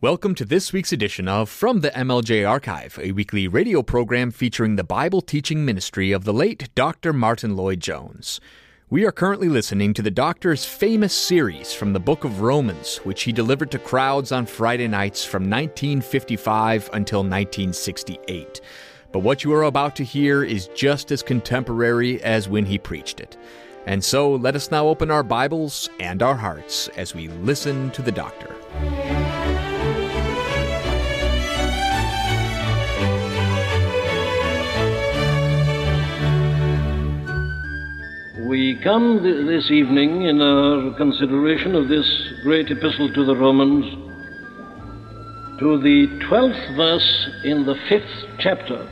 Welcome to this week's edition of From the MLJ Archive, a weekly radio program featuring the Bible teaching ministry of the late Dr. Martin Lloyd-Jones. We are currently listening to the Doctor's famous series from the book of Romans, which he delivered to crowds on Friday nights from 1955 until 1968. But what you are about to hear is just as contemporary as when he preached it. And so let us now open our Bibles and our hearts as we listen to the Doctor. We come this evening in our consideration of this great epistle to the Romans to the 12th verse in the 5th chapter,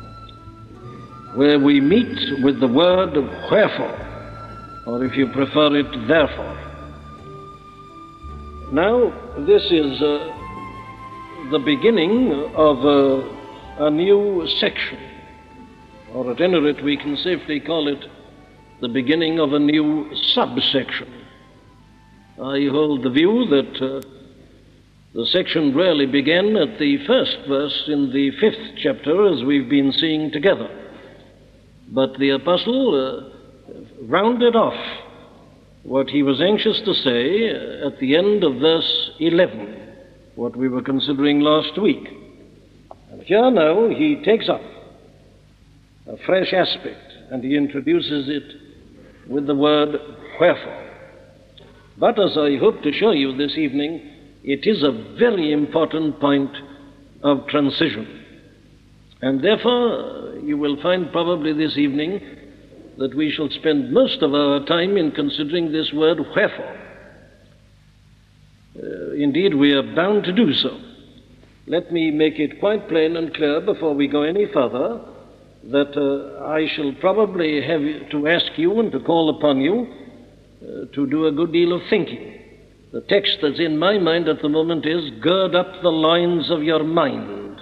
where we meet with the word wherefore, or if you prefer it, therefore. Now, this is the beginning of a new section, or at any rate we can safely call it the beginning of a new subsection. I hold the view that the section really began at the first verse in the 5th chapter, as we've been seeing together. But the apostle rounded off what he was anxious to say at the end of verse 11, what we were considering last week. And here now he takes up a fresh aspect, and he introduces it with the word wherefore. But as I hope to show you this evening, it is a very important point of transition. And therefore, you will find probably this evening that we shall spend most of our time in considering this word wherefore. Indeed, we are bound to do so. Let me make it quite plain and clear before we go any further that I shall probably have to ask you and to call upon you to do a good deal of thinking. The text that's in my mind at the moment is, gird up the loins of your mind.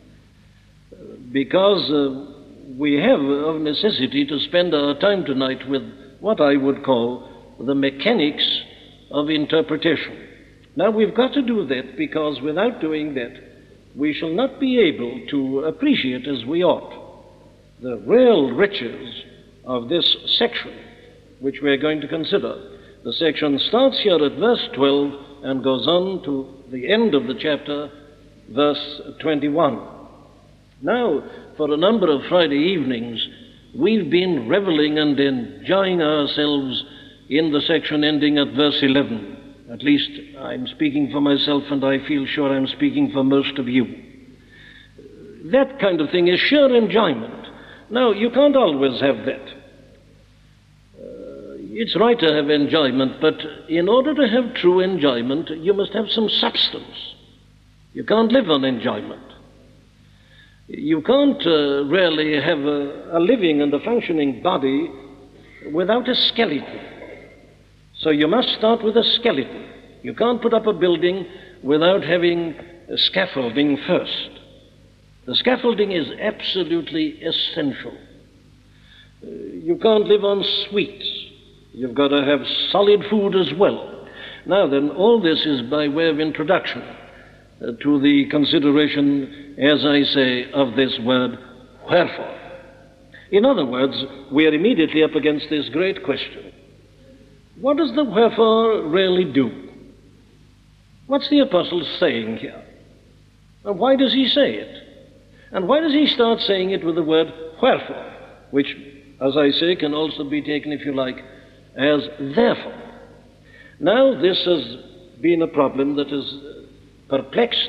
Because we have of necessity to spend our time tonight with what I would call the mechanics of interpretation. Now, we've got to do that because without doing that, we shall not be able to appreciate as we ought the real riches of this section, which we're going to consider. The section starts here at verse 12 and goes on to the end of the chapter, verse 21. Now, for a number of Friday evenings, we've been reveling and enjoying ourselves in the section ending at verse 11. At least I'm speaking for myself, and I feel sure I'm speaking for most of you. That kind of thing is sheer enjoyment. Now, you can't always have that. It's right to have enjoyment, but in order to have true enjoyment, you must have some substance. You can't live on enjoyment. You can't really have a living and a functioning body without a skeleton. So you must start with a skeleton. You can't put up a building without having a scaffolding first. The scaffolding is absolutely essential. You can't live on sweets. You've got to have solid food as well. Now then, all this is by way of introduction to the consideration, as I say, of this word wherefore. In other words, we are immediately up against this great question. What does the wherefore really do? What's the apostle saying here? And why does he say it? And why does he start saying it with the word wherefore, which, as I say, can also be taken, if you like, as therefore? Now, this has been a problem that has perplexed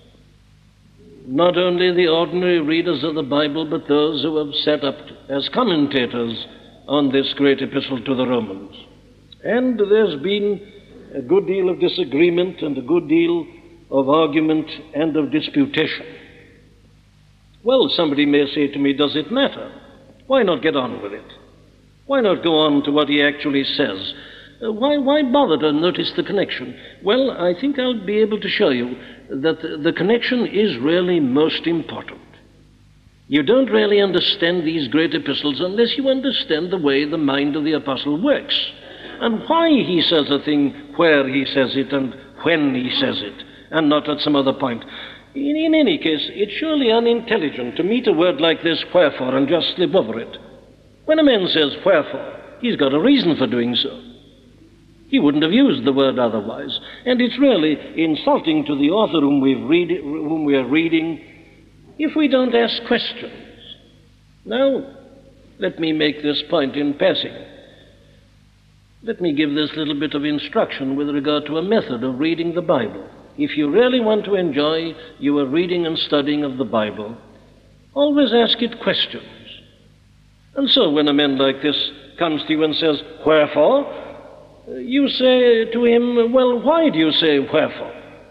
not only the ordinary readers of the Bible, but those who have set up as commentators on this great epistle to the Romans. And there's been a good deal of disagreement and a good deal of argument and of disputation. Well, somebody may say to me, does it matter? Why not get on with it? Why not go on to what he actually says? Why bother to notice the connection? Well, I think I'll be able to show you that the connection is really most important. You don't really understand these great epistles unless you understand the way the mind of the apostle works, and why he says a thing where he says it and when he says it, and not at some other point. In any case, it's surely unintelligent to meet a word like this, wherefore, and just slip over it. When a man says wherefore, he's got a reason for doing so. He wouldn't have used the word otherwise. And it's really insulting to the author whom we are reading if we don't ask questions. Now, let me make this point in passing. Let me give this little bit of instruction with regard to a method of reading the Bible. If you really want to enjoy your reading and studying of the Bible, always ask it questions. And so when a man like this comes to you and says, wherefore, you say to him, well, why do you say wherefore?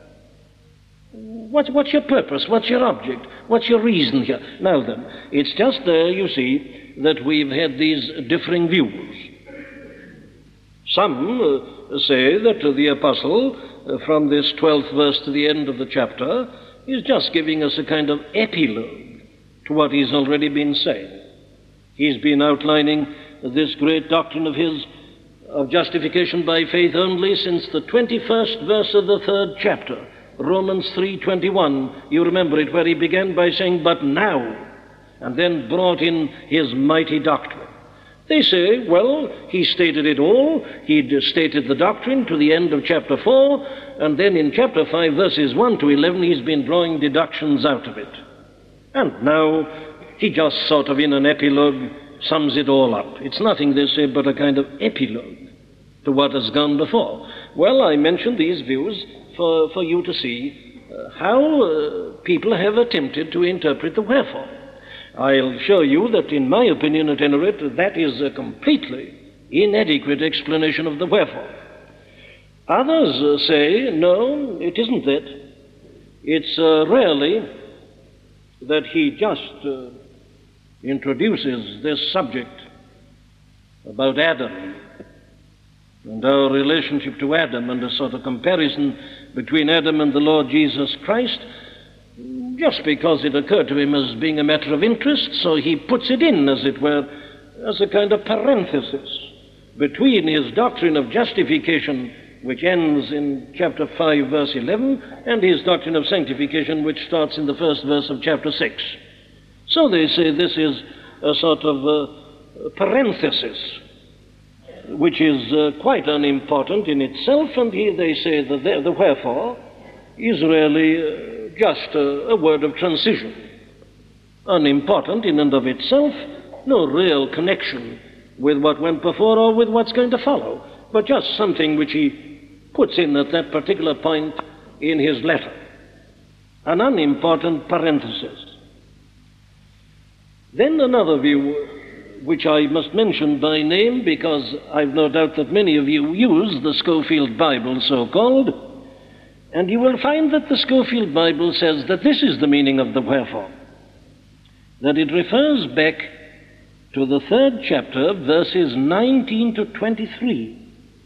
What's your purpose? What's your object? What's your reason here? Now then, it's just there, you see, that we've had these differing views. Some say that the apostle, from this 12th verse to the end of the chapter, is just giving us a kind of epilogue to what he's already been saying. He's been outlining this great doctrine of his, of justification by faith only, since the 21st verse of the 3rd chapter, Romans 3:21. You remember it, where he began by saying, but now, and then brought in his mighty doctrine. They say, well, he stated it all. He'd stated the doctrine to the end of chapter 4, and then in chapter 5, verses 1 to 11, he's been drawing deductions out of it. And now he just sort of in an epilogue sums it all up. It's nothing, they say, but a kind of epilogue to what has gone before. Well, I mentioned these views for you to see how people have attempted to interpret the wherefore. I'll show you that, in my opinion, at any rate, that is a completely inadequate explanation of the wherefore. Others say, no, it isn't that. It's really that he just introduces this subject about Adam and our relationship to Adam, and a sort of comparison between Adam and the Lord Jesus Christ, just because it occurred to him as being a matter of interest, so he puts it in, as it were, as a kind of parenthesis between his doctrine of justification, which ends in chapter 5, verse 11, and his doctrine of sanctification, which starts in the first verse of chapter 6. So they say this is a sort of parenthesis, which is quite unimportant in itself, and here they say that the wherefore is really just a word of transition, unimportant in and of itself, no real connection with what went before or with what's going to follow, but just something which he puts in at that particular point in his letter, an unimportant parenthesis. Then another view, which I must mention by name because I've no doubt that many of you use the Scofield Bible, so-called, and you will find that the Scofield Bible says that this is the meaning of the wherefore, that it refers back to the 3rd chapter, verses 19 to 23,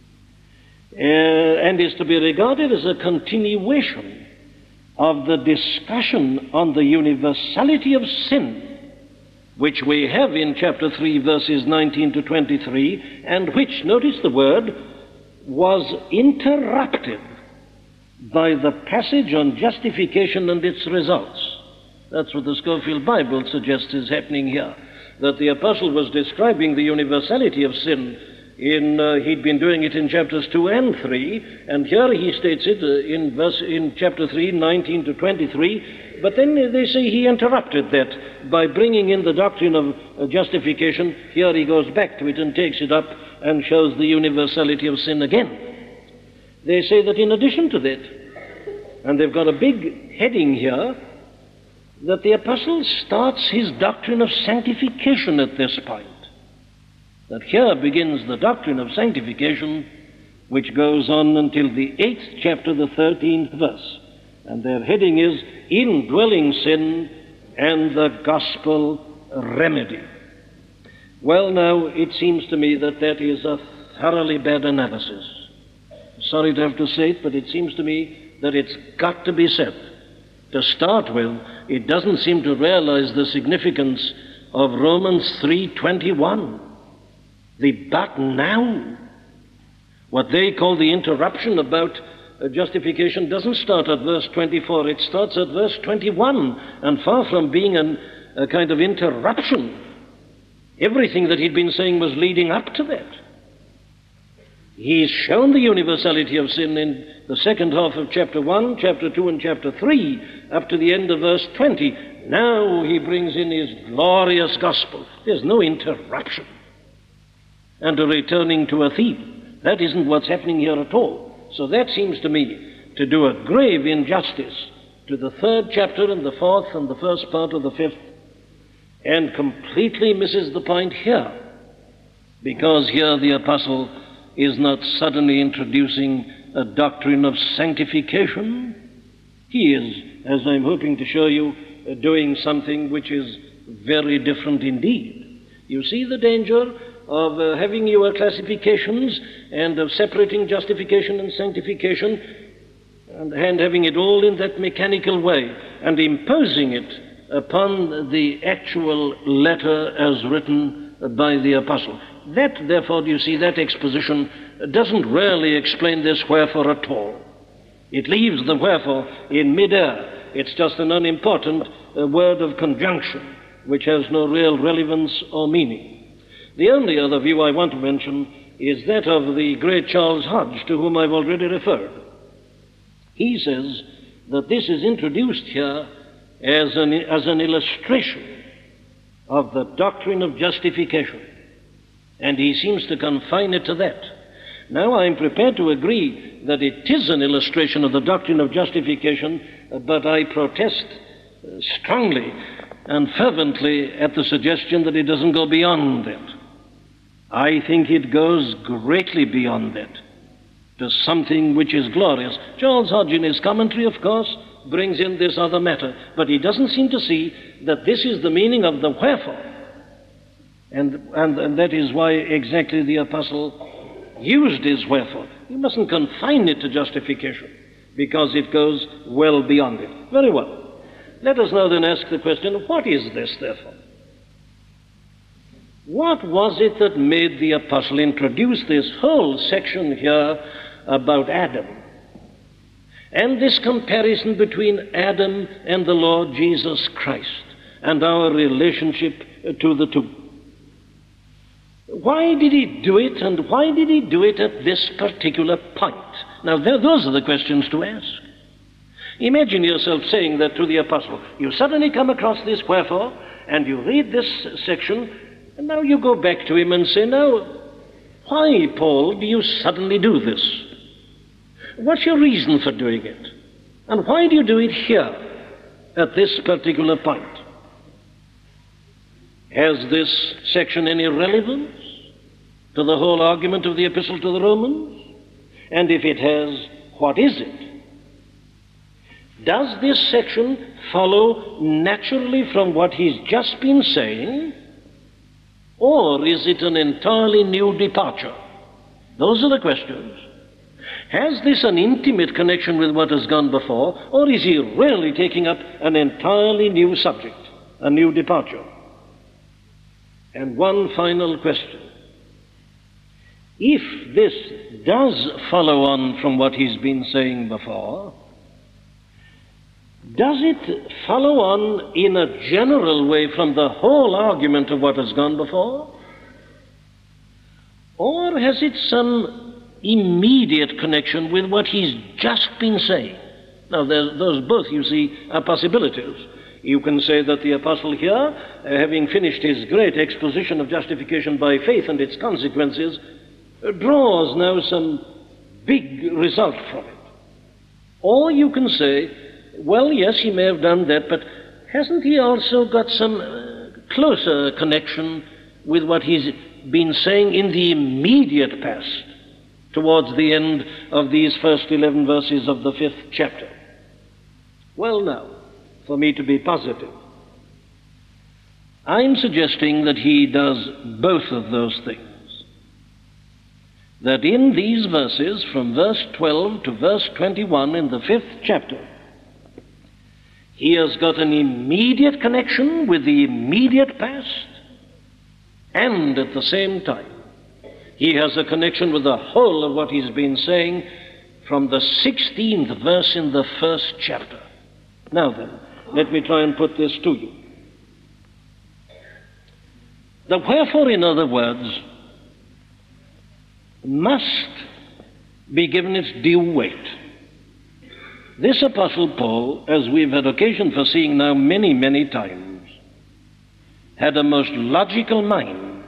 and is to be regarded as a continuation of the discussion on the universality of sin, which we have in chapter 3, verses 19 to 23, and which, notice the word, was interrupted by the passage on justification and its results. That's what the Scofield Bible suggests is happening here, that the apostle was describing the universality of sin he'd been doing it in chapters 2 and 3, and here he states it in chapter 3, 19 to 23, but then they say he interrupted that by bringing in the doctrine of justification. Here he goes back to it and takes it up and shows the universality of sin again. They say that in addition to that, and they've got a big heading here, that the apostle starts his doctrine of sanctification at this point. That here begins the doctrine of sanctification, which goes on until the 8th chapter, the 13th verse. And their heading is Indwelling Sin and the Gospel Remedy. Well, now, it seems to me that that is a thoroughly bad analysis. Sorry to have to say it, but it seems to me that it's got to be said. To start with, it doesn't seem to realize the significance of Romans 3:21. The but now, what they call the interruption about justification doesn't start at verse 24, it starts at verse 21, and far from being a kind of interruption, everything that he'd been saying was leading up to that. He's shown the universality of sin in the second half of chapter 1, chapter 2, and chapter 3, up to the end of verse 20. Now he brings in his glorious gospel. There's no interruption and a returning to a theme. That isn't what's happening here at all. So that seems to me to do a grave injustice to the third chapter and the fourth and the first part of the fifth, and completely misses the point here, because here the apostle is not suddenly introducing a doctrine of sanctification. He is, as I'm hoping to show you, doing something which is very different indeed. You see the danger of having your classifications and of separating justification and sanctification and having it all in that mechanical way and imposing it upon the actual letter as written by the apostle. That, therefore, you see, that exposition doesn't really explain this wherefore at all. It leaves the wherefore in mid-air. It's just an unimportant word of conjunction which has no real relevance or meaning. The only other view I want to mention is that of the great Charles Hodge, to whom I've already referred. He says that this is introduced here as an illustration of the doctrine of justification, and he seems to confine it to that. Now, I'm prepared to agree that it is an illustration of the doctrine of justification, but I protest strongly and fervently at the suggestion that it doesn't go beyond that. I think it goes greatly beyond that to something which is glorious. Charles Hodge, in his commentary, of course, brings in this other matter, but he doesn't seem to see that this is the meaning of the wherefore. And that is why exactly the apostle used his wherefore. You mustn't confine it to justification, because it goes well beyond it. Very well. Let us now then ask the question, what is this, therefore? What was it that made the apostle introduce this whole section here about Adam, and this comparison between Adam and the Lord Jesus Christ and our relationship to the two? Why did he do it, and why did he do it at this particular point? Now, those are the questions to ask. Imagine yourself saying that to the apostle. You suddenly come across this wherefore, and you read this section, and now you go back to him and say, now, why, Paul, do you suddenly do this? What's your reason for doing it? And why do you do it here, at this particular point? Has this section any relevance to the whole argument of the Epistle to the Romans? And if it has, what is it? Does this section follow naturally from what he's just been saying, or is it an entirely new departure? Those are the questions. Has this an intimate connection with what has gone before, or is he really taking up an entirely new subject, a new departure? And one final question. If this does follow on from what he's been saying before, does it follow on in a general way from the whole argument of what has gone before? Or has it some immediate connection with what he's just been saying? Now, those both, you see, are possibilities. You can say that the apostle here, having finished his great exposition of justification by faith and its consequences, draws now some big result from it. Or you can say, well, yes, he may have done that, but hasn't he also got some closer connection with what he's been saying in the immediate past, towards the end of these first 11 verses of the 5th chapter? Well, now, for me to be positive, I'm suggesting that he does both of those things. That in these verses, from verse 12 to verse 21 in the 5th chapter, he has got an immediate connection with the immediate past, and at the same time, he has a connection with the whole of what he's been saying from the 16th verse in the first chapter. Now then, let me try and put this to you. The wherefore, in other words, must be given its due weight. This Apostle Paul, as we've had occasion for seeing now many, many times, had a most logical mind.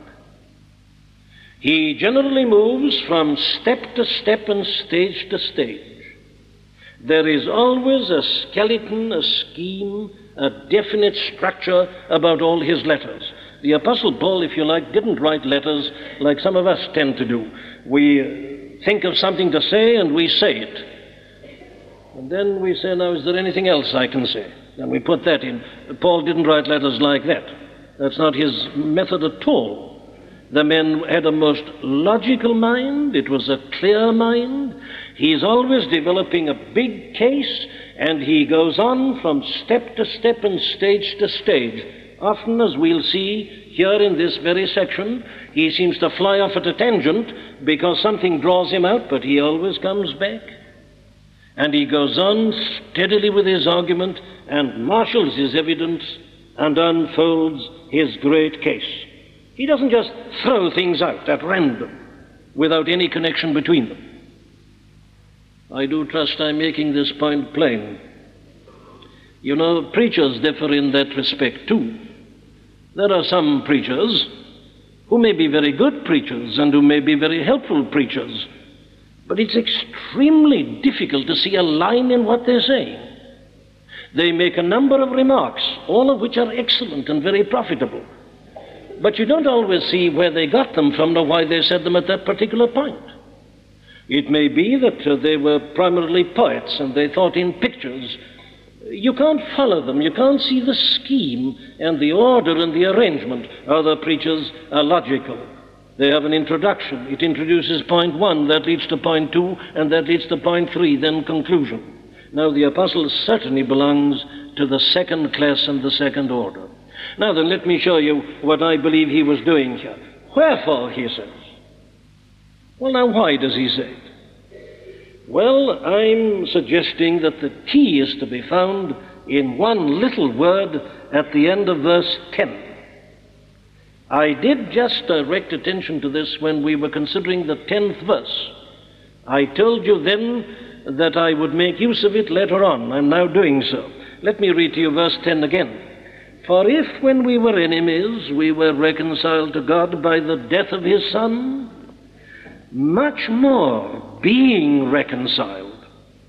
He generally moves from step to step and stage to stage. There is always a skeleton, a scheme, a definite structure about all his letters. The Apostle Paul, if you like, didn't write letters like some of us tend to do. We think of something to say and we say it. And then we say, now, is there anything else I can say? And we put that in. Paul didn't write letters like that. That's not his method at all. The man had a most logical mind. It was a clear mind. He's always developing a big case, and he goes on from step to step and stage to stage. Often, as we'll see here in this very section, he seems to fly off at a tangent because something draws him out, but he always comes back. And he goes on steadily with his argument and marshals his evidence and unfolds his great case. He doesn't just throw things out at random without any connection between them. I do trust I'm making this point plain. You know, preachers differ in that respect too. There are some preachers who may be very good preachers and who may be very helpful preachers, but it's extremely difficult to see a line in what they're saying. They make a number of remarks, all of which are excellent and very profitable, but you don't always see where they got them from or why they said them at that particular point. It may be that they were primarily poets and they thought in pictures. You can't follow them. You can't see the scheme and the order and the arrangement. Other preachers are logical. They have an introduction. It introduces point 1, that leads to point 2, and that leads to point 3, then conclusion. Now, the apostle certainly belongs to the second class and the second order. Now then, let me show you what I believe he was doing here. Wherefore, he says. Well, now, why does he say it? Well, I'm suggesting that the key is to be found in one little word at the end of verse 10. I did just direct attention to this when we were considering the 10th verse. I told you then that I would make use of it later on. I'm now doing so. Let me read to you verse 10 again. For if when we were enemies we were reconciled to God by the death of his Son, much more, being reconciled,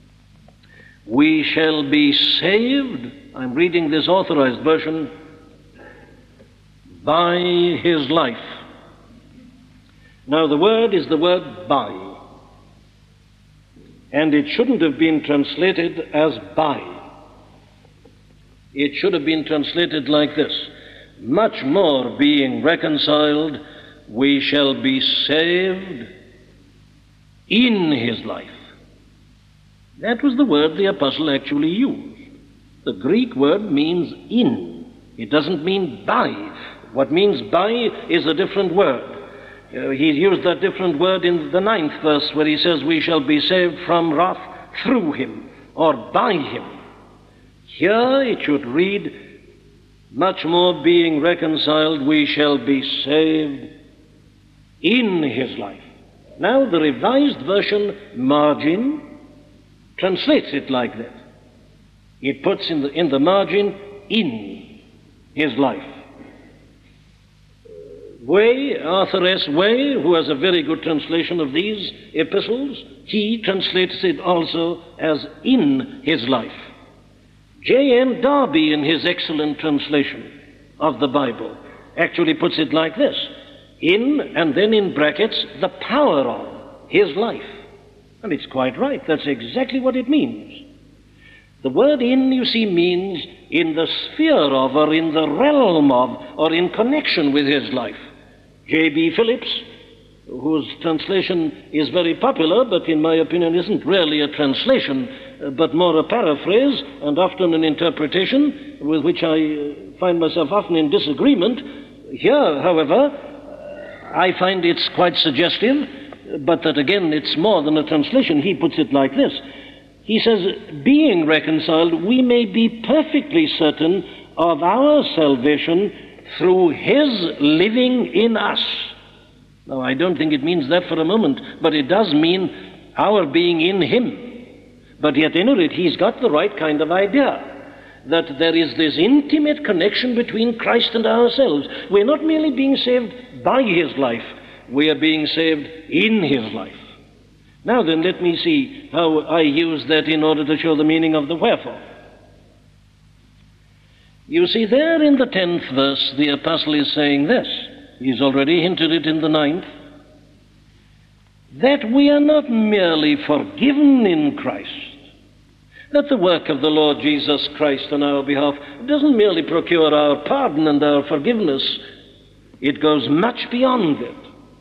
we shall be saved, I'm reading this authorized version, by his life. Now the word is the word by, and it shouldn't have been translated as by. It should have been translated like this: much more being reconciled, we shall be saved in his life. That was the word the apostle actually used. The Greek word means in. It doesn't mean by. What means by is a different word. He used that different word in the 9th verse where he says we shall be saved from wrath through him or by him. Here it should read, much more being reconciled, we shall be saved in his life. Now the Revised Version margin translates it like that. It puts in the margin, in his life. Way, Arthur S. Way, who has a very good translation of these epistles, he translates it also as in his life. J.M. Darby, in his excellent translation of the Bible, actually puts it like this: in, and then in brackets, the power of his life. And it's quite right. That's exactly what it means. The word in, you see, means in the sphere of, or in the realm of, or in connection with his life. J.B. Phillips, whose translation is very popular, but in my opinion isn't really a translation, but more a paraphrase and often an interpretation with which I find myself often in disagreement. Here, however, I find it's quite suggestive. but that again it's more than a translation. He puts it like this. He says, being reconciled, we may be perfectly certain of our salvation through his living in us. Now, I don't think it means that for a moment, but it does mean our being in him. But yet, at any rate, he's got the right kind of idea, that there is this intimate connection between Christ and ourselves. We're not merely being saved by his life, we are being saved in his life. Now then, let me see how I use that in order to show the meaning of the wherefore. You see, there in the 10th verse, the apostle is saying this. He's already hinted it in the 9th. That we are not merely forgiven in Christ, that the work of the Lord Jesus Christ on our behalf doesn't merely procure our pardon and our forgiveness, it goes much beyond it.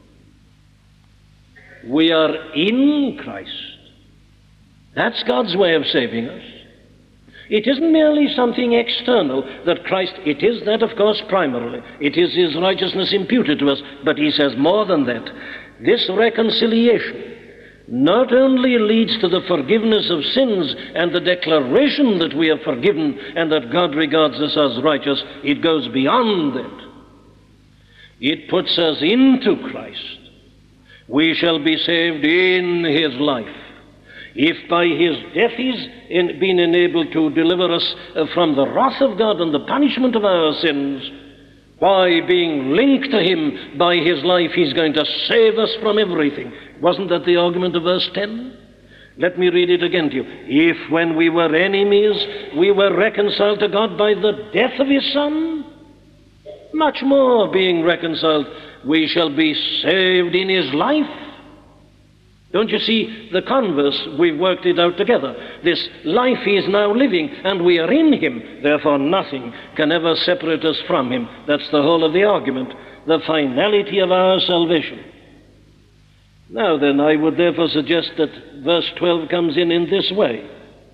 We are in Christ. That's God's way of saving us. It isn't merely something external that Christ, it is that, of course, primarily. It is his righteousness imputed to us, but he says more than that. This reconciliation not only leads to the forgiveness of sins and the declaration that we are forgiven and that God regards us as righteous, it goes beyond that. It puts us into Christ. We shall be saved in his life. If by his death he's been enabled to deliver us from the wrath of God and the punishment of our sins, by being linked to him by his life, he's going to save us from everything. Wasn't that the argument of verse 10? Let me read it again to you. If when we were enemies, we were reconciled to God by the death of his Son, much more being reconciled, we shall be saved in his life. Don't you see the converse? We've worked it out together. This life he is now living, and we are in him. Therefore, nothing can ever separate us from him. That's the whole of the argument, the finality of our salvation. Now then, I would therefore suggest that verse 12 comes in this way.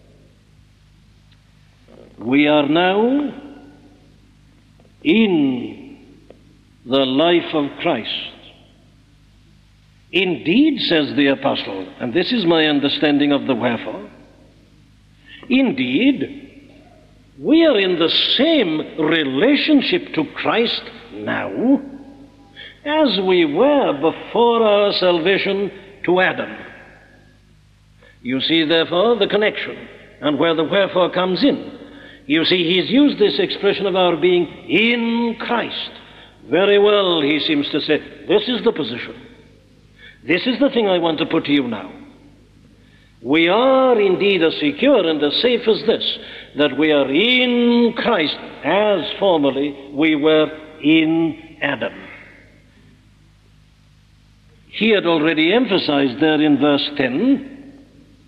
We are now in the life of Christ. Indeed, says the apostle, and this is my understanding of the wherefore, indeed, we are in the same relationship to Christ now as we were before our salvation to Adam. You see, therefore, the connection and where the wherefore comes in. You see, he's used this expression of our being in Christ. Very well, he seems to say, this is the position. This is the thing I want to put to you now. We are indeed as secure and as safe as this, that we are in Christ as formerly we were in Adam. He had already emphasized there in verse 10,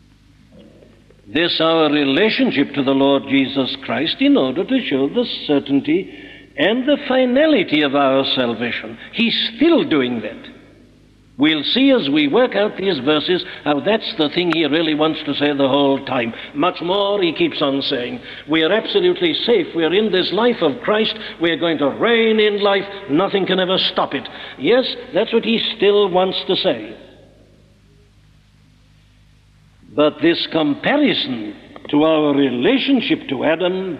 this our relationship to the Lord Jesus Christ in order to show the certainty and the finality of our salvation. He's still doing that. We'll see as we work out these verses how that's the thing he really wants to say the whole time. Much more he keeps on saying. We are absolutely safe. We are in this life of Christ. We are going to reign in life. Nothing can ever stop it. Yes, that's what he still wants to say. But this comparison to our relationship to Adam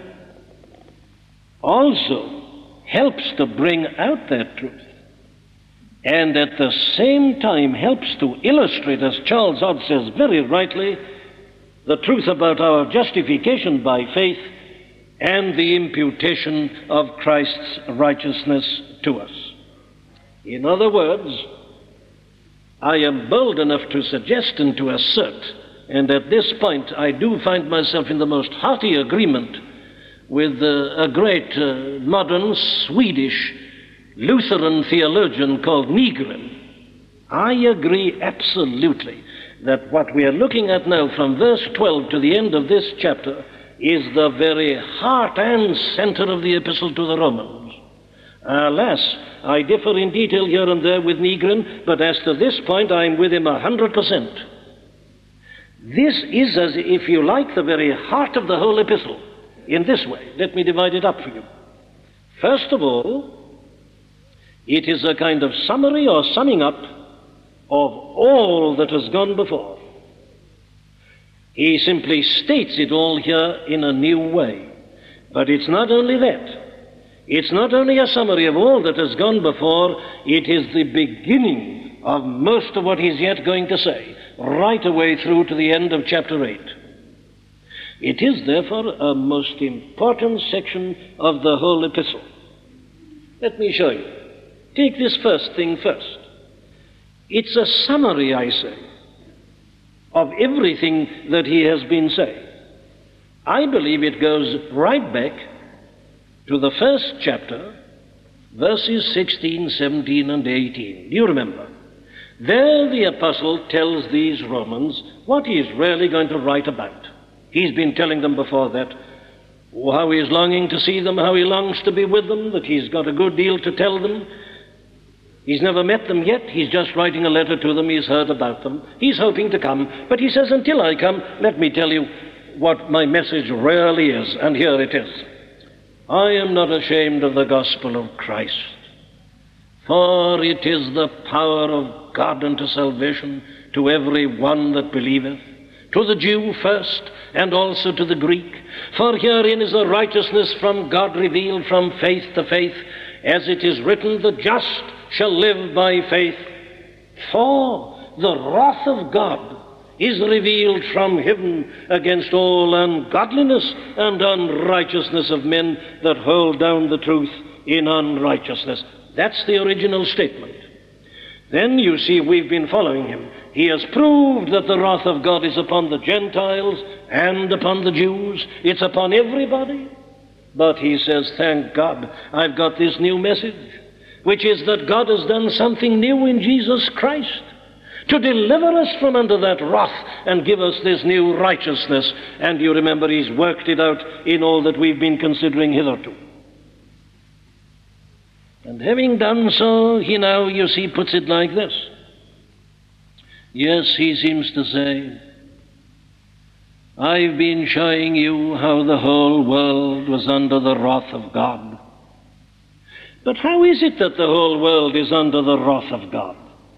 also helps to bring out that truth. And at the same time helps to illustrate, as Charles Odd says very rightly, the truth about our justification by faith and the imputation of Christ's righteousness to us. In other words, I am bold enough to suggest and to assert, and at this point I do find myself in the most hearty agreement with a great modern Swedish Lutheran theologian called Nygren. I agree absolutely that what we are looking at now from verse 12 to the end of this chapter is the very heart and center of the epistle to the Romans. Alas, I differ in detail here and there with Nygren, but as to this point I'm with him 100%. This is, as if you like, the very heart of the whole epistle. In this way, let me divide it up for you. First of all, it is a kind of summary or summing up of all that has gone before. He simply states it all here in a new way. But it's not only that. It's not only a summary of all that has gone before, it is the beginning of most of what he's yet going to say, right away through to the end of chapter 8. It is, therefore, a most important section of the whole epistle. Let me show you. Take this first thing first. It's a summary, I say, of everything that he has been saying. I believe it goes right back to the first chapter, verses 16, 17, and 18. Do you remember? There the apostle tells these Romans what he is really going to write about. He's been telling them before that how he is longing to see them, how he longs to be with them, that he's got a good deal to tell them. He's never met them yet. He's just writing a letter to them. He's heard about them. He's hoping to come. But he says, until I come, let me tell you what my message really is. And here it is. I am not ashamed of the gospel of Christ, for it is the power of God unto salvation to every one that believeth, to the Jew first, and also to the Greek. For herein is the righteousness from God revealed from faith to faith, as it is written, the just shall live by faith. For the wrath of God is revealed from heaven against all ungodliness and unrighteousness of men that hold down the truth in unrighteousness. That's the original statement. Then you see we've been following him. He has proved that the wrath of God is upon the Gentiles and upon the Jews. It's upon everybody. But he says, thank God, I've got this new message, which is that God has done something new in Jesus Christ to deliver us from under that wrath and give us this new righteousness. And you remember he's worked it out in all that we've been considering hitherto. And having done so, he now, you see, puts it like this. Yes, he seems to say, I've been showing you how the whole world was under the wrath of God. But how is it that the whole world is under the wrath of God?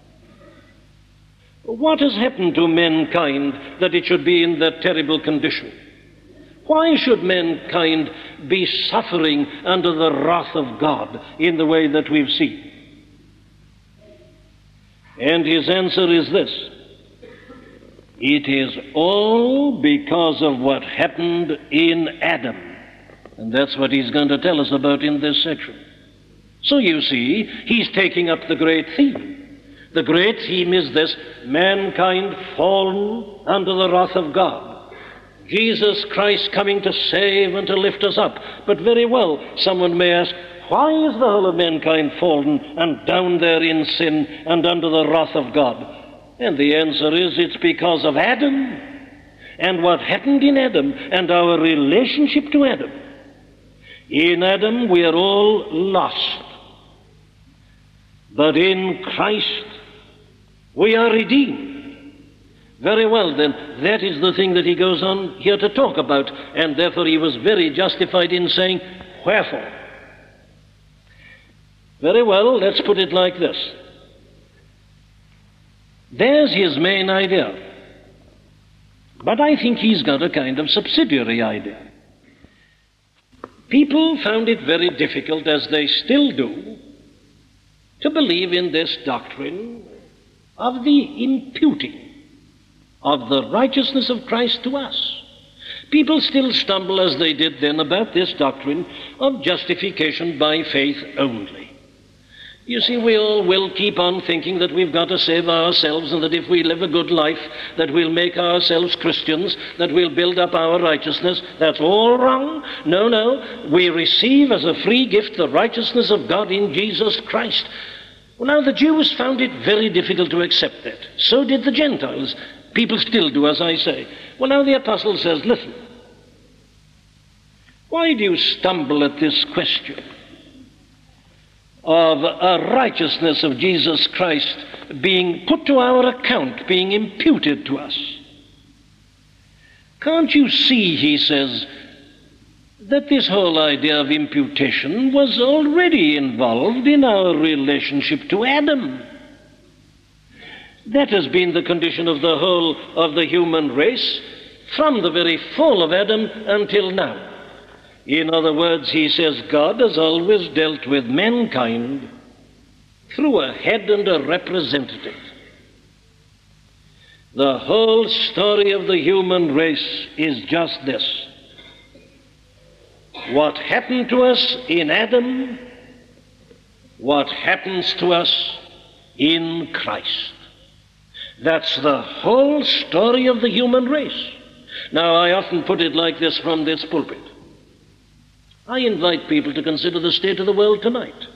What has happened to mankind that it should be in that terrible condition? Why should mankind be suffering under the wrath of God in the way that we've seen? And his answer is this. It is all because of what happened in Adam. And that's what he's going to tell us about in this section. So you see, he's taking up the great theme. The great theme is this: mankind fallen under the wrath of God. Jesus Christ coming to save and to lift us up. But very well, someone may ask, why is the whole of mankind fallen and down there in sin and under the wrath of God? And the answer is, it's because of Adam and what happened in Adam and our relationship to Adam. In Adam we are all lost. But in Christ we are redeemed. Very well, then, that is the thing that he goes on here to talk about, and therefore he was very justified in saying, wherefore? Very well, let's put it like this. There's his main idea. But I think he's got a kind of subsidiary idea. People found it very difficult, as they still do, to believe in this doctrine of the imputing of the righteousness of Christ to us. People still stumble, as they did then, about this doctrine of justification by faith only. You see, we all will keep on thinking that we've got to save ourselves, and that if we live a good life, that we'll make ourselves Christians, that we'll build up our righteousness. That's all wrong. No. We receive as a free gift the righteousness of God in Jesus Christ. Well, now, the Jews found it very difficult to accept that. So did the Gentiles. People still do, as I say. Well, now the apostle says, listen, why do you stumble at this question of a righteousness of Jesus Christ being put to our account, being imputed to us? Can't you see, he says, that this whole idea of imputation was already involved in our relationship to Adam? That has been the condition of the whole of the human race from the very fall of Adam until now. In other words, he says God has always dealt with mankind through a head and a representative. The whole story of the human race is just this. What happened to us in Adam, what happens to us in Christ. That's the whole story of the human race. Now, I often put it like this from this pulpit. I invite people to consider the state of the world tonight.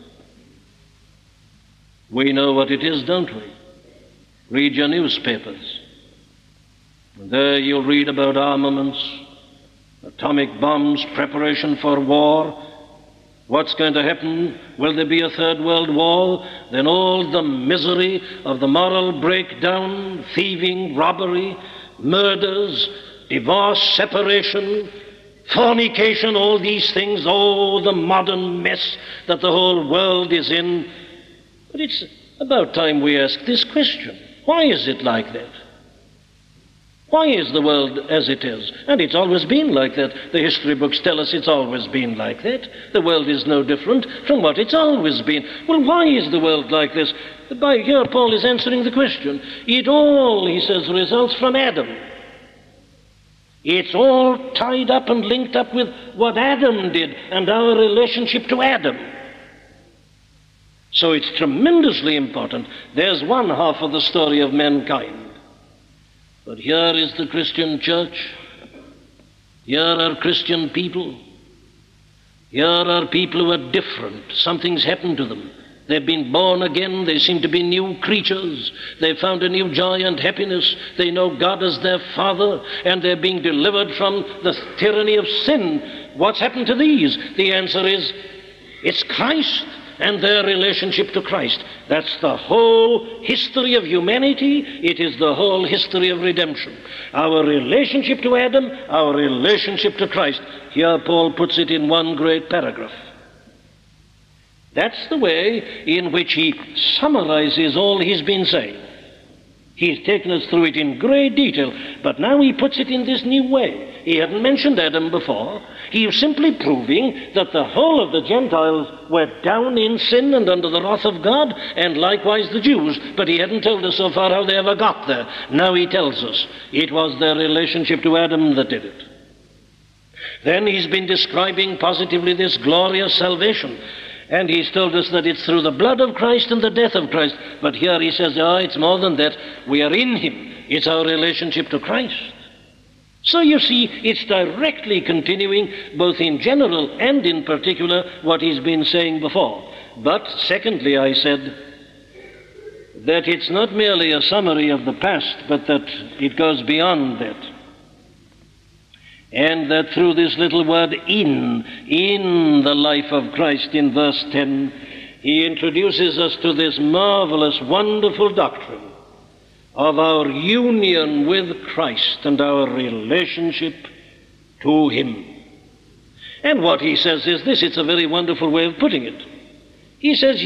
We know what it is, don't we? Read your newspapers. And there you'll read about armaments, atomic bombs, preparation for war. What's going to happen? Will there be a third world war? Then all the misery of the moral breakdown, thieving, robbery, murders, divorce, separation, fornication, all these things, oh, the modern mess that the whole world is in. But it's about time we ask this question. Why is it like that? Why is the world as it is? And it's always been like that. The history books tell us it's always been like that. The world is no different from what it's always been. Well, why is the world like this? By here, Paul is answering the question. It all, he says, results from Adam. It's all tied up and linked up with what Adam did and our relationship to Adam. So it's tremendously important. There's one half of the story of mankind. But here is the Christian church. Here are Christian people. Here are people who are different. Something's happened to them. They've been born again. They seem to be new creatures. They've found a new joy and happiness. They know God as their Father, and they're being delivered from the tyranny of sin. What's happened to these? The answer is, it's Christ and their relationship to Christ. That's the whole history of humanity. It is the whole history of redemption. Our relationship to Adam, our relationship to Christ. Here Paul puts it in one great paragraph. That's the way in which he summarizes all he's been saying. He's taken us through it in great detail, but now he puts it in this new way. He hadn't mentioned Adam before. He is simply proving that the whole of the Gentiles were down in sin and under the wrath of God, and likewise the Jews, but he hadn't told us so far how they ever got there. Now he tells us it was their relationship to Adam that did it. Then he's been describing positively this glorious salvation. And he's told us that it's through the blood of Christ and the death of Christ. But here he says, it's more than that. We are in him. It's our relationship to Christ. So you see, it's directly continuing, both in general and in particular, what he's been saying before. But secondly, I said that it's not merely a summary of the past, but that it goes beyond that. And that through this little word in the life of Christ in verse 10, he introduces us to this marvelous, wonderful doctrine of our union with Christ and our relationship to him. And what he says is this, it's a very wonderful way of putting it. He says,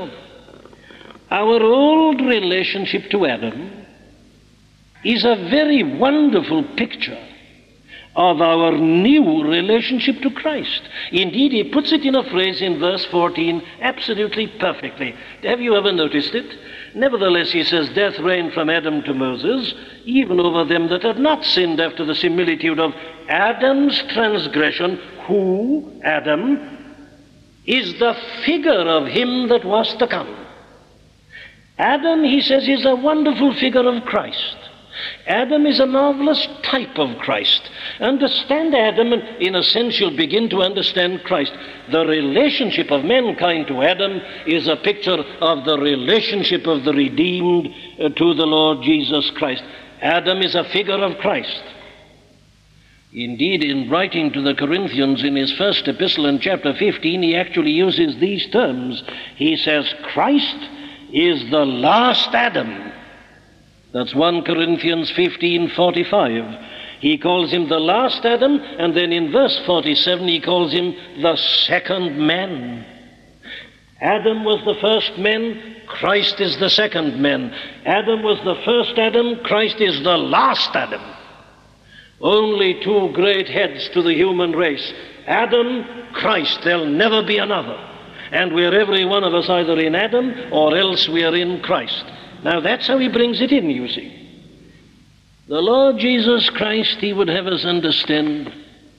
our old relationship to Adam is a very wonderful picture of our new relationship to Christ. Indeed, he puts it in a phrase in verse 14 absolutely perfectly. Have you ever noticed it? Nevertheless, he says, death reigned from Adam to Moses, even over them that had not sinned after the similitude of Adam's transgression, who, Adam, is the figure of him that was to come. Adam, he says, is a wonderful figure of Christ. Adam is a marvelous type of Christ. Understand Adam, and in a sense you'll begin to understand Christ. The relationship of mankind to Adam is a picture of the relationship of the redeemed to the Lord Jesus Christ. Adam is a figure of Christ. Indeed, in writing to the Corinthians in his first epistle in chapter 15, he actually uses these terms. He says, Christ is the last Adam. That's 1 Corinthians 15:45. He calls him the last Adam, and then in verse 47 he calls him the second man. Adam was the first man, Christ is the second man. Adam was the first Adam, Christ is the last Adam. Only two great heads to the human race. Adam, Christ, there'll never be another. And we're every one of us either in Adam or else we are in Christ. Now that's how he brings it in, you see. The Lord Jesus Christ, he would have us understand,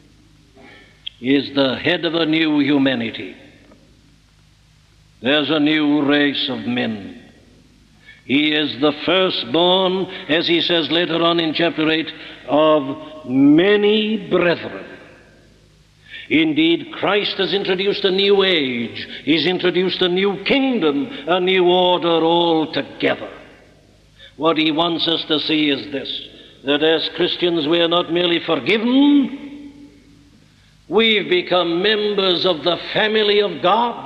is the head of a new humanity. There's a new race of men. He is the firstborn, as he says later on in chapter 8, of many brethren. Indeed, Christ has introduced a new age. He's introduced a new kingdom, a new order altogether. What he wants us to see is this, that as Christians we are not merely forgiven, we've become members of the family of God.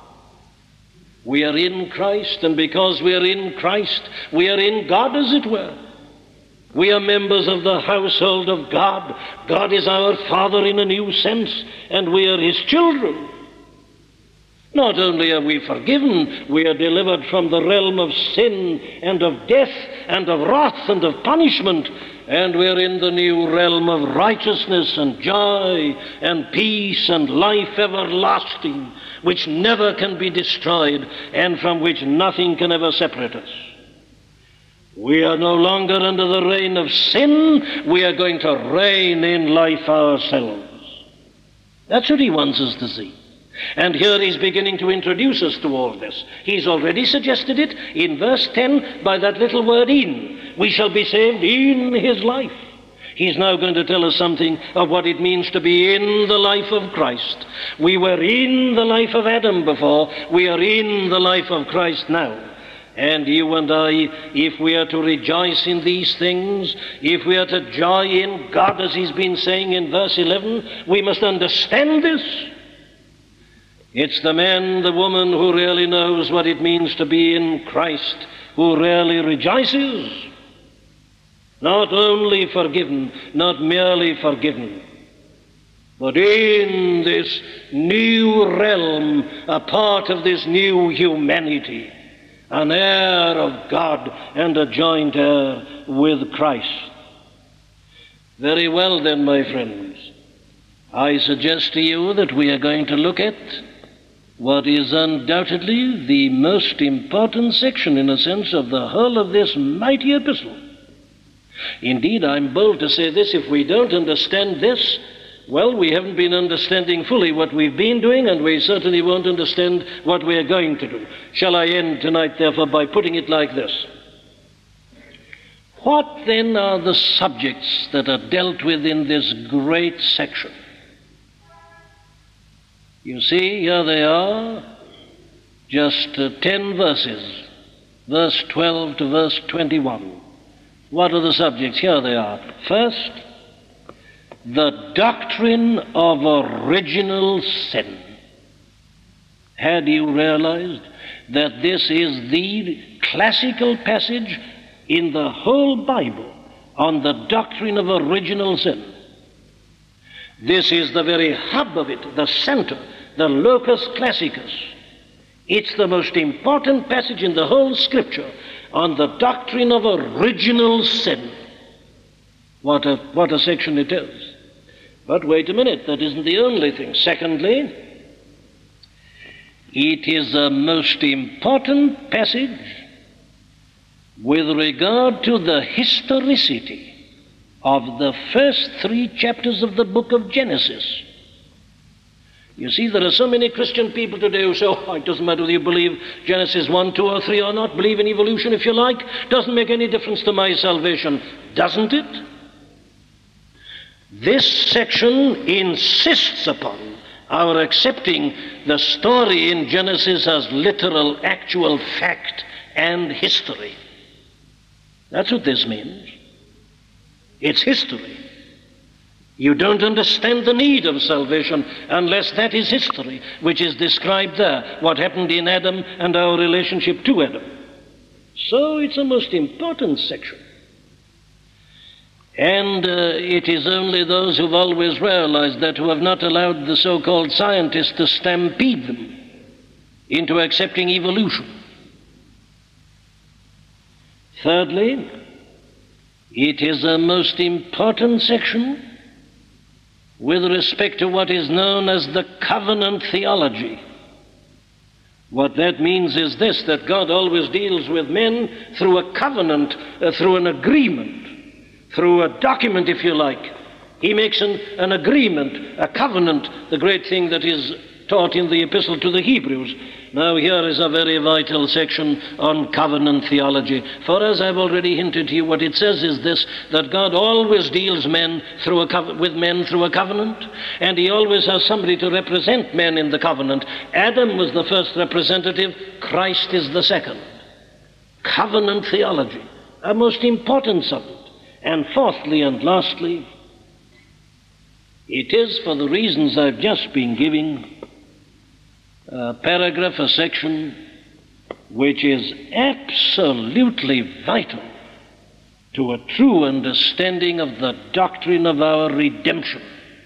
We are in Christ, and because we are in Christ, we are in God, as it were. We are members of the household of God. God is our Father in a new sense, and we are his children. Not only are we forgiven, we are delivered from the realm of sin and of death and of wrath and of punishment, and we're in the new realm of righteousness and joy and peace and life everlasting, which never can be destroyed and from which nothing can ever separate us. We are no longer under the reign of sin. We are going to reign in life ourselves. That's what he wants us to see. And here he's beginning to introduce us to all this. He's already suggested it in verse 10 by that little word in. We shall be saved in his life. He's now going to tell us something of what it means to be in the life of Christ. We were in the life of Adam before. We are in the life of Christ now. And you and I, if we are to rejoice in these things, if we are to joy in God, as he's been saying in verse 11, we must understand this. It's the man, the woman who really knows what it means to be in Christ, who really rejoices. Not only forgiven, not merely forgiven, but in this new realm, a part of this new humanity, an heir of God and a joint heir with Christ. Very well then, my friends, I suggest to you that we are going to look at what is undoubtedly the most important section, in a sense, of the whole of this mighty epistle. Indeed, I'm bold to say this, if we don't understand this, well, we haven't been understanding fully what we've been doing, and we certainly won't understand what we are going to do. Shall I end tonight, therefore, by putting it like this? What then are the subjects that are dealt with in this great section? You see, here they are, just 10 verses, verse 12 to verse 21. What are the subjects? Here they are. First, the doctrine of original sin. Had you realized that this is the classical passage in the whole Bible on the doctrine of original sin? This is the very hub of it, the center, the locus classicus. It's the most important passage in the whole Scripture on the doctrine of original sin. What a section it is. But wait a minute, that isn't the only thing. Secondly, it is a most important passage with regard to the historicity of the first 3 chapters of the book of Genesis. You see, there are so many Christian people today who say, oh, it doesn't matter whether you believe Genesis 1, 2, or 3 or not, believe in evolution if you like, doesn't make any difference to my salvation. Doesn't it? This section insists upon our accepting the story in Genesis as literal, actual fact and history. That's what this means. It's history. You don't understand the need of salvation unless that is history, which is described there, what happened in Adam and our relationship to Adam. So it's a most important section. And it is only those who've always realized that who have not allowed the so-called scientists to stampede them into accepting evolution. Thirdly, it is a most important section with respect to what is known as the covenant theology. What that means is this, that God always deals with men through a covenant, through an agreement, through a document, if you like. He makes an agreement, a covenant, the great thing that is taught in the epistle to the Hebrews. Now here is a very vital section on covenant theology. For as I've already hinted to you, what it says is this, that God always deals with men through a covenant, and he always has somebody to represent men in the covenant. Adam was the first representative, Christ is the second. Covenant theology, a most important subject. And fourthly and lastly, it is for the reasons I've just been giving, a paragraph, a section, which is absolutely vital to a true understanding of the doctrine of our redemption.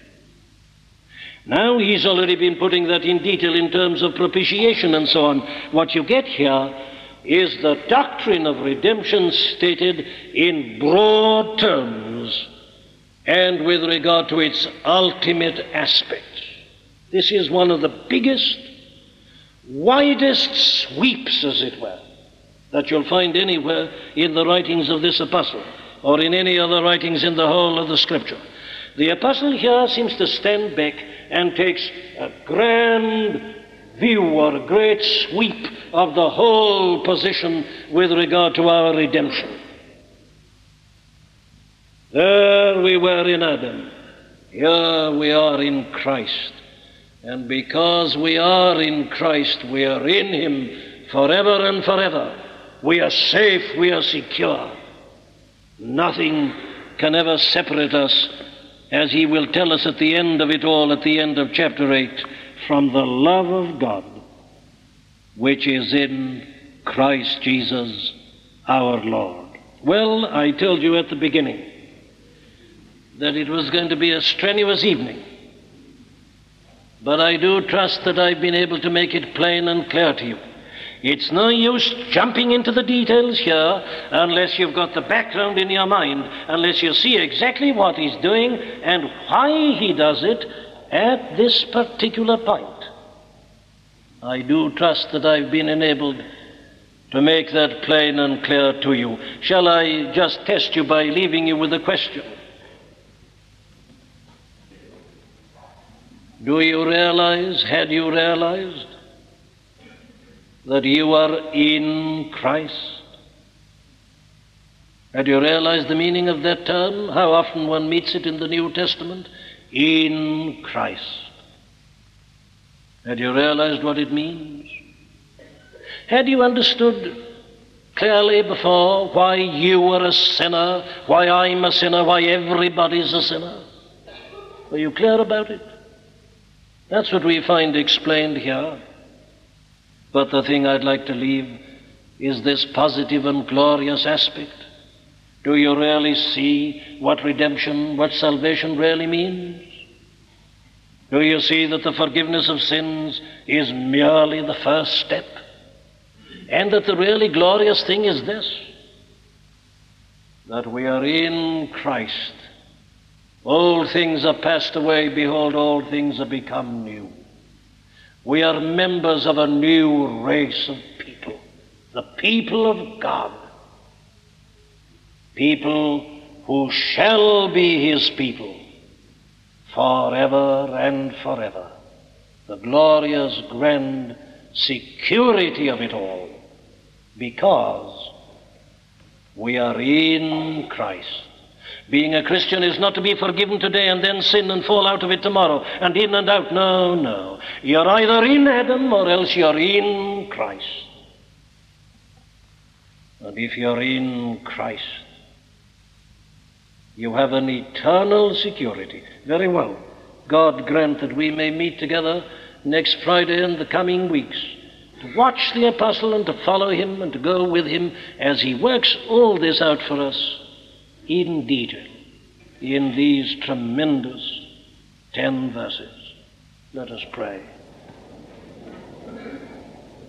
Now, he's already been putting that in detail in terms of propitiation and so on. What you get here is the doctrine of redemption stated in broad terms and with regard to its ultimate aspects. This is one of the biggest, widest sweeps, as it were, that you'll find anywhere in the writings of this apostle or in any other writings in the whole of the Scripture. The apostle here seems to stand back and takes a grand view or a great sweep of the whole position with regard to our redemption. There we were in Adam. Here we are in Christ. And because we are in Christ, we are in him forever and forever. We are safe, we are secure. Nothing can ever separate us, as he will tell us at the end of it all, at the end of chapter 8, from the love of God, which is in Christ Jesus our Lord. Well, I told you at the beginning that it was going to be a strenuous evening. But I do trust that I've been able to make it plain and clear to you. It's no use jumping into the details here unless you've got the background in your mind, unless you see exactly what he's doing and why he does it at this particular point. I do trust that I've been enabled to make that plain and clear to you. Shall I just test you by leaving you with a question? Do you realize, had you realized, that you are in Christ? Had you realized the meaning of that term? How often one meets it in the New Testament? In Christ. Had you realized what it means? Had you understood clearly before why you are a sinner, why I'm a sinner, why everybody's a sinner? Were you clear about it? That's what we find explained here. But the thing I'd like to leave is this positive and glorious aspect. Do you really see what redemption, what salvation really means? Do you see that the forgiveness of sins is merely the first step? And that the really glorious thing is this, that we are in Christ. Old things are passed away, behold, all things are become new. We are members of a new race of people, the people of God, people who shall be his people forever and forever. The glorious, grand security of it all, because we are in Christ. Being a Christian is not to be forgiven today and then sin and fall out of it tomorrow, and in and out. No, no. You're either in Adam or else you're in Christ. And if you're in Christ, you have an eternal security. Very well. God grant that we may meet together next Friday and the coming weeks to watch the apostle and to follow him and to go with him as he works all this out for us in detail in these tremendous 10 verses. Let us pray.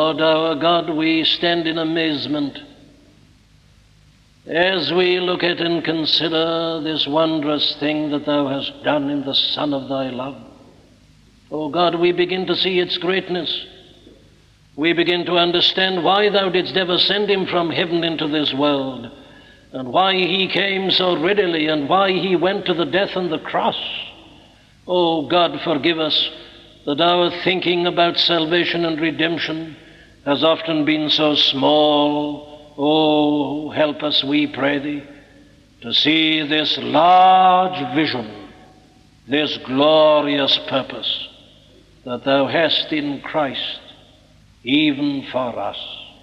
Lord our God, we stand in amazement as we look at and consider this wondrous thing that thou hast done in the Son of thy love. O God, we begin to see its greatness. We begin to understand why thou didst ever send him from heaven into this world, and why he came so readily, and why he went to the death on the cross. O God, forgive us that our thinking about salvation and redemption has often been so small. Oh, help us, we pray thee, to see this large vision, this glorious purpose that thou hast in Christ, even for us.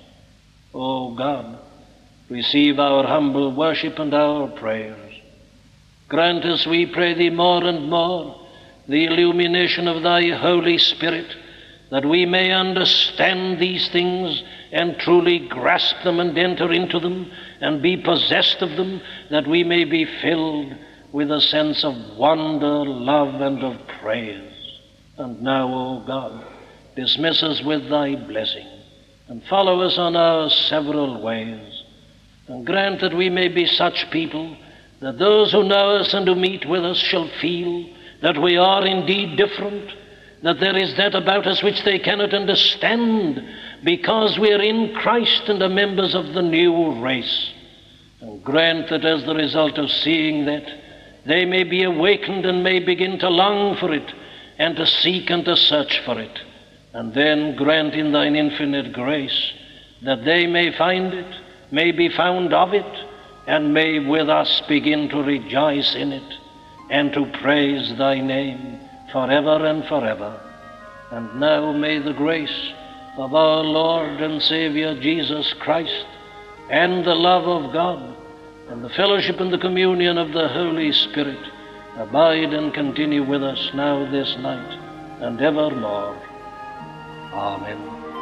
O God, receive our humble worship and our prayers. Grant us, we pray thee, more and more the illumination of thy Holy Spirit, that we may understand these things and truly grasp them and enter into them and be possessed of them, that we may be filled with a sense of wonder, love, and of praise. And now, O God, dismiss us with thy blessing, and follow us on our several ways, and grant that we may be such people that those who know us and who meet with us shall feel that we are indeed different, that there is that about us which they cannot understand, because we are in Christ and are members of the new race. And grant that as the result of seeing that, they may be awakened and may begin to long for it, and to seek and to search for it. And then grant in thine infinite grace that they may find it, may be found of it, and may with us begin to rejoice in it, and to praise thy name forever and forever. And now may the grace of our Lord and Savior Jesus Christ, and the love of God, and the fellowship and the communion of the Holy Spirit abide and continue with us now this night and evermore. Amen.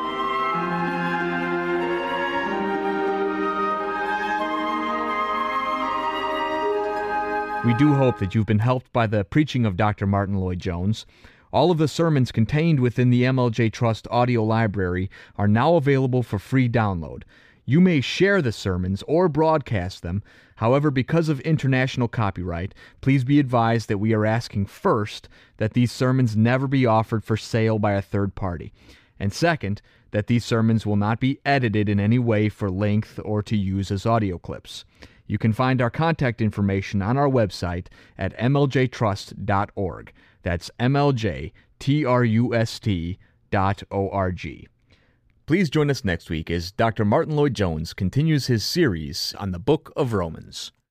We do hope that you've been helped by the preaching of Dr. Martyn Lloyd-Jones. All of the sermons contained within the MLJ Trust audio library are now available for free download. You may share the sermons or broadcast them. However, because of international copyright, please be advised that we are asking first that these sermons never be offered for sale by a third party, and second, that these sermons will not be edited in any way for length or to use as audio clips. You can find our contact information on our website at mljtrust.org. That's mljtrust.org. Please join us next week as Dr. Martyn Lloyd-Jones continues his series on the Book of Romans.